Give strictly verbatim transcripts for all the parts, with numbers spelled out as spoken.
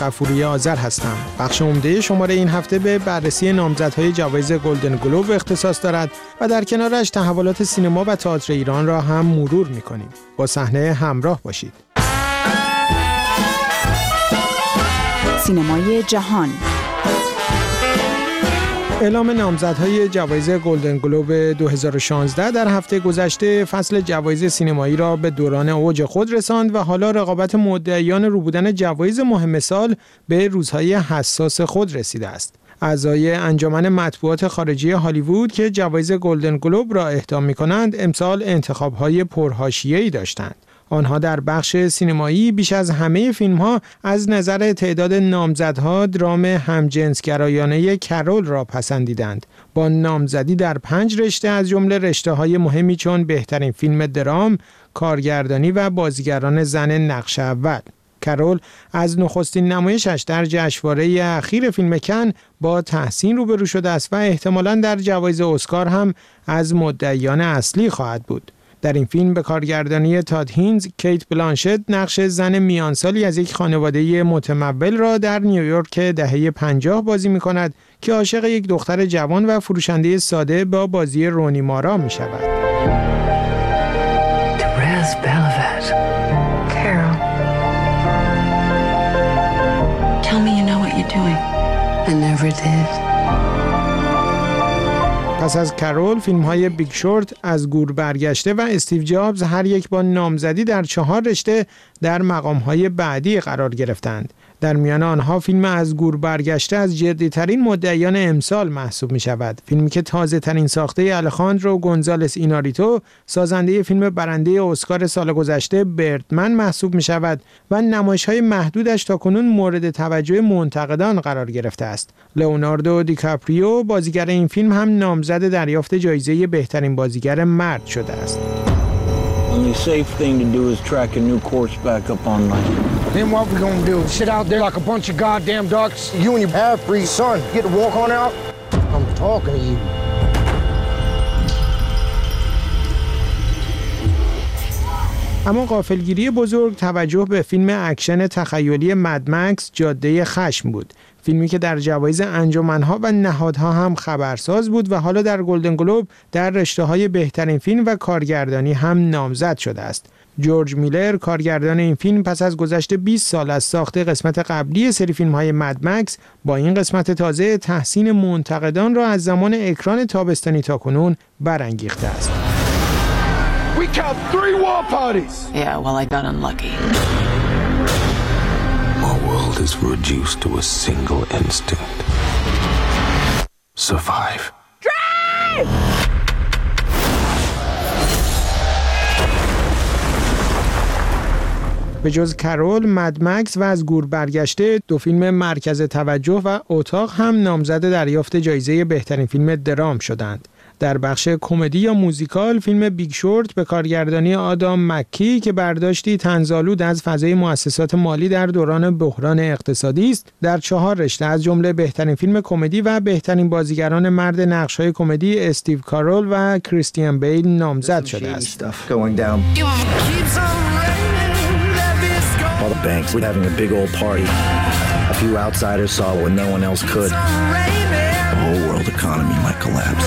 غفوری آذر هستم. بخش عمده شماره این هفته به بررسی نامزدهای جوایز گلدن گلوب اختصاص دارد و در کنارش تحولات سینما و تئاتر ایران را هم مرور می‌کنیم. با صحنه همراه باشید. سینمای جهان. اعلام نامزدهای جوایز گلدن گلوب دو هزار و شانزده در هفته گذشته فصل جوایز سینمایی را به دوران اوج خود رساند و حالا رقابت مدعیان رو بودن جوایز مهم سال به روزهای حساس خود رسیده است. اعضای انجمن مطبوعات خارجی هالیوود که جوایز گلدن گلوب را اهدا می‌کنند، امسال انتخاب‌های پرحاشیه‌ای داشتند. آنها در بخش سینمایی بیش از همه فیلم‌ها از نظر تعداد نامزدها درام همجنسگرایانه کرول را پسندیدند، با نامزدی در پنج رشته از جمله رشته‌های مهمی چون بهترین فیلم درام، کارگردانی و بازیگران زن نقش اول. کرول از نخستین نمایشش در جشنواره اخیر فیلم کن با تحسین روبرو شده است و احتمالاً در جوایز اسکار هم از مدعیان اصلی خواهد بود. در این فیلم به کارگردانی تاد هینز، کیت بلانشت نقش زن میانسالی از یک خانواده متمول را در نیویورک دهه پنجاه بازی می‌کند که عاشق یک دختر جوان و فروشنده ساده با بازی رونی مارا می‌شود. پس از کرول، فیلم‌های بیگ شورت، از گور برگشته و استیو جابز هر یک با نامزدی در چهار رشته در مقام‌های بعدی قرار گرفتند. در میان آنها فیلم از گور برگشته از جدی‌ترین مدعیان امسال محسوب می‌شود. فیلمی که تازه‌ترین ساخته الخاندرو گونزالس ایناریتو، سازنده فیلم برنده اسکار سال گذشته بردمن محسوب می‌شود و نمایش‌های محدودش تاکنون مورد توجه منتقدان قرار گرفته است. لئوناردو دیکاپریو، بازیگر این فیلم، هم نامزد دریافت جایزه بهترین بازیگر مرد شده است. Only safe thing to do is track a new course back up online. Then what we gonna do? Sit out there like a bunch of goddamn ducks? You and your half-breed son get to walk on out? I'm talking to you. اما غافلگیری بزرگ توجه به فیلم اکشن تخیلی مد مکس جاده خشم بود. فیلمی که در جوایز انجمن‌ها و نهادها هم خبرساز بود و حالا در گلدن گلوب در رشته‌های بهترین فیلم و کارگردانی هم نامزد شده است. جورج میلر، کارگردان این فیلم، پس از گذشت بیست سال از ساخت قسمت قبلی سری فیلم‌های مد مکس، با این قسمت تازه تحسین منتقدان را از زمان اکران تابستانی تاکنون برانگیخته است. We count three war parties. Yeah, well, I got unlucky. My world is reduced to a single instinct. Survive. Drive! به جز کرول، مد مکس و از گور برگشته، دو فیلم مرکز توجه و اتاق هم نامزد دریافت جایزه بهترین فیلم درام شدند. در بخش کمدی یا موزیکال، فیلم بیگ شورت به کارگردانی آدام مکی که برداشتی طنزآلود از فضای مؤسسات مالی در دوران بحران اقتصادی است، در چهار رشته از جمله بهترین فیلم کمدی و بهترین بازیگران مرد نقش‌های کمدی استیو کارول و کریستیان بیل نامزد شده است. All the banks were having a big old party. A few outsiders saw what no one else could. The whole world economy might collapse.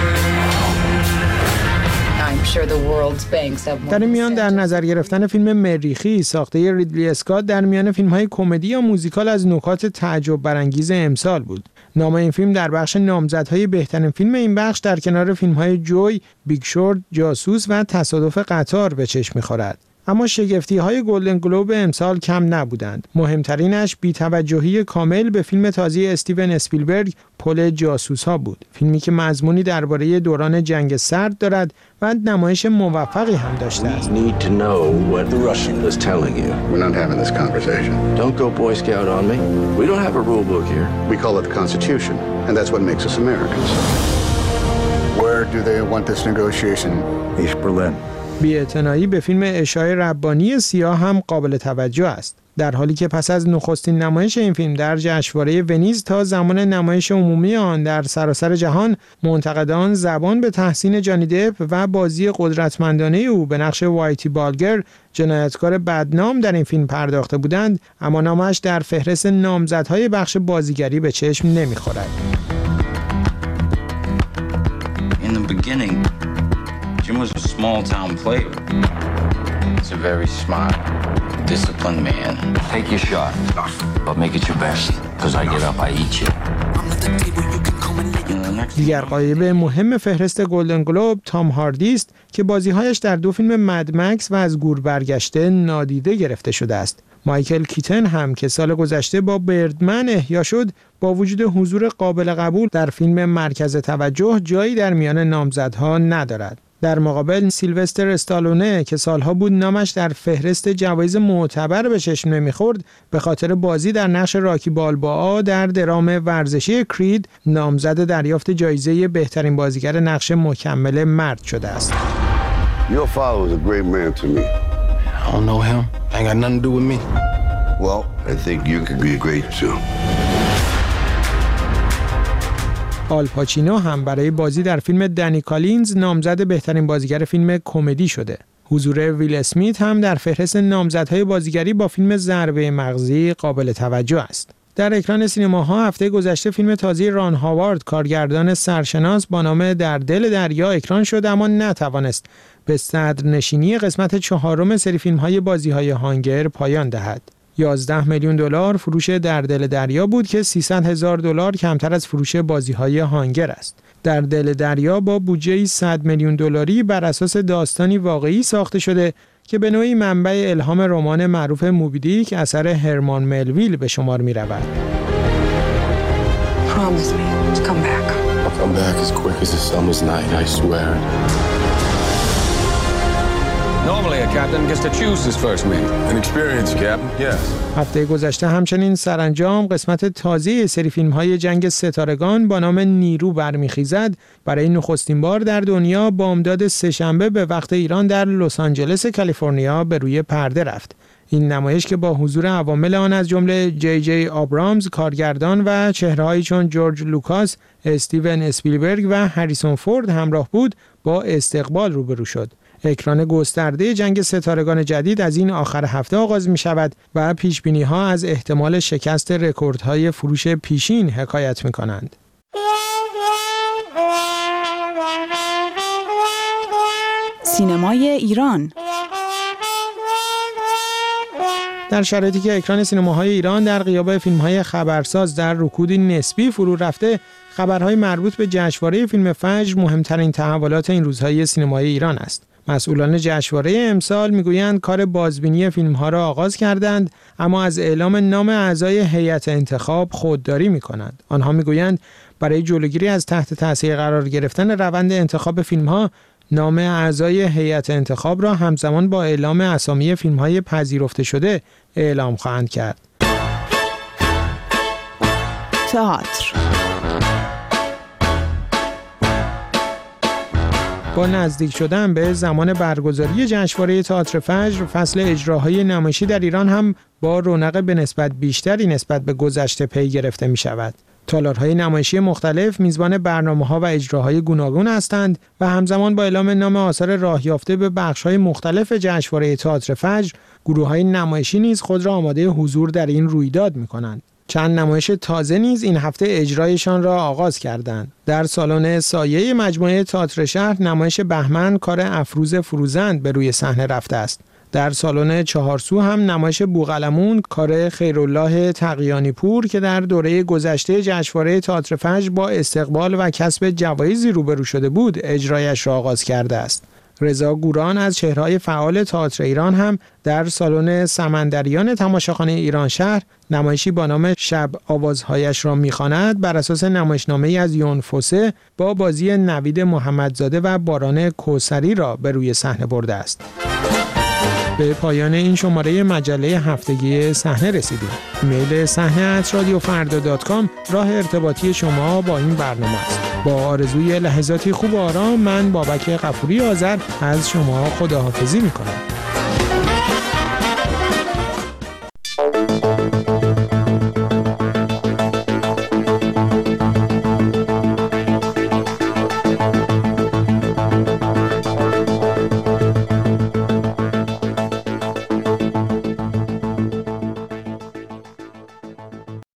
در این میان در نظر گرفتن فیلم مریخی ساخته ریدلی اسکات در میان فیلم‌های کمدی یا موزیکال از نکات تعجب برانگیز امسال بود. نام این فیلم در بخش نامزدهای بهترین فیلم این بخش در کنار فیلم‌های جوی، بیگ شورت، جاسوس و تصادف قطار به چشم می‌خورد. اما شگفتی‌های گلدن گلوب امسال کم نبودند. مهمترینش بی‌توجهی کامل به فیلم تازه استیون اسپیلبرگ، پل جاسوس‌ها بود. فیلمی که مضمونی درباره دوران جنگ سرد دارد و نمایش موفقی هم داشته است. بی‌اعتنایی به فیلم اشاعه ربانی سیاه هم قابل توجه است. در حالی که پس از نخستین نمایش این فیلم در جشنواره ونیز تا زمان نمایش عمومی آن در سراسر جهان، منتقدان زبان به تحسین جانی دپ و بازی قدرتمندانه او به نقش وایتی بالگر، جنایتکار بدنام در این فیلم پرداخته بودند، اما نامش در فهرست نامزدهای بخش بازیگری به چشم نمی‌خورد. In the beginning, Jim was a small-town player. He's a very smart, disciplined man. Take your shot, but make it your best, because I get up, I eat you. دیگر غایب مهم فهرست گلدن گلوب تام هاردی است که بازی‌هایش در دو فیلم مد مکس و از گور برگشته نادیده گرفته شده است. مایکل کیتن هم که سال گذشته با بردمن احیا شد، با وجود حضور قابل قبول در فیلم مرکز توجه جایی در میان نامزدها ندارد. در مقابل سیلوستر استالونه که سالها بود نامش در فهرست جوایز معتبر به چشم نمیخورد، به خاطر بازی در نقش راکی بالبائا در درام ورزشی کرید نامزد دریافت جایزه بهترین بازیگر نقش مکمل مرد شده است. Your father was a great man to me. I don't know him. Ain't got nothing to do with me. Well, I think you could be great too. آل پاچینو هم برای بازی در فیلم دنی کالینز نامزد بهترین بازیگر فیلم کمدی شده. حضور ویل اسمیت هم در فهرست نامزدهای بازیگری با فیلم ضربه مغزی قابل توجه است. در اکران سینماها هفته گذشته فیلم تازه ران هاوارد، کارگردان سرشناس، با نام در دل دریا اکران شد، اما نتوانست به صدرنشینی قسمت چهارم سری فیلم‌های بازی‌های هانگر پایان دهد. یازده میلیون دلار فروش در دل دریا بود که سیصد هزار دلار کمتر از فروش بازی‌های هانگر است. در دل دریا با بودجه صد میلیون دلاری بر اساس داستانی واقعی ساخته شده که به نوعی منبع الهام رمان معروف موبی دیک اثر هرمان ملویل به شمار می‌رود. Promise me to come back. I'll come back as quick as the summer's night, I swear. Normally a captain gets to choose his first mate. An experienced captain, yes. هفته گذشته همچنین سرانجام قسمت تازه سری فیلم‌های جنگ ستارگان با نام نیرو برمیخیزد برای نخستین بار در دنیا بامداد سه‌شنبه به وقت ایران در لس آنجلس کالیفرنیا به روی پرده رفت. این نمایش که با حضور عوامل آن از جمله جی جی آبرامز کارگردان و چهره‌هایی چون جورج لوکاس، استیون اسپیلبرگ و هریسون فورد همراه بود، با استقبال روبرو شد. اکران گسترده جنگ ستارگان جدید از این آخر هفته آغاز می شود و پیشبینی‌ها از احتمال شکست رکوردهای فروش پیشین حکایت می کنند. سینمای ایران. در شرایطی که اکران سینماهای ایران در غیاب فیلم‌های خبرساز در رکودی نسبی فرو رفته، خبرهای مربوط به جشنواره فیلم فجر مهمترین تحولات این روزهای سینمای ایران است. مسئولان جشنواره امسال میگویند کار بازبینی فیلم‌ها را آغاز کردند، اما از اعلام نام اعضای هیئت انتخاب خودداری می‌کنند. آنها میگویند برای جلوگیری از تحت تاثیر قرار گرفتن روند انتخاب فیلم‌ها، نام اعضای هیئت انتخاب را همزمان با اعلام اسامی فیلم‌های پذیرفته شده اعلام خواهند کرد. تئاتر. با نزدیک شدن به زمان برگزاری جشنواره تئاتر فجر، فصل اجراهای نمایشی در ایران هم با رونق به نسبت بیشتری نسبت به گذشته پی گرفته می شود. تالارهای نمایشی مختلف میزبان برنامه‌ها و اجراهای گوناگون هستند و همزمان با اعلام نام آثار راه یافته به بخش‌های مختلف جشنواره تئاتر فجر، گروه‌های نمایشی نیز خود را آماده حضور در این رویداد می‌کنند. چند نمایش تازه نیز این هفته اجرایشان را آغاز کردند. در سالن سایه مجموعه تئاتر شهر نمایش بهمن کار افروز فروزند به روی صحنه رفته است. در سالن چهارسو هم نمایش بوقلمون کار خیرالله تقیانی پور که در دوره گذشته جشنواره تئاتر فجر با استقبال و کسب جوایزی روبرو شده بود اجرایش را آغاز کرده است. رضا گوران از چهره‌های فعال تئاتر ایران هم در سالن سمندریان تماشاخانه ایران شهر نمایشی با نام شب آوازهایش را می‌خواند بر اساس نمایشنامه‌ای از یون فوسه با بازی نوید محمدزاده و باران کوثری را به روی صحنه برده است. به پایان این شماره مجله هفتگی صحنه رسیدیم. ایمیل صحنه ات رادیو فردا دات کام راه ارتباطی شما با این برنامه است. با آرزوی لحظاتی خوب و آرام، من بابک غفوری آذر از شما خداحافظی می‌کنم.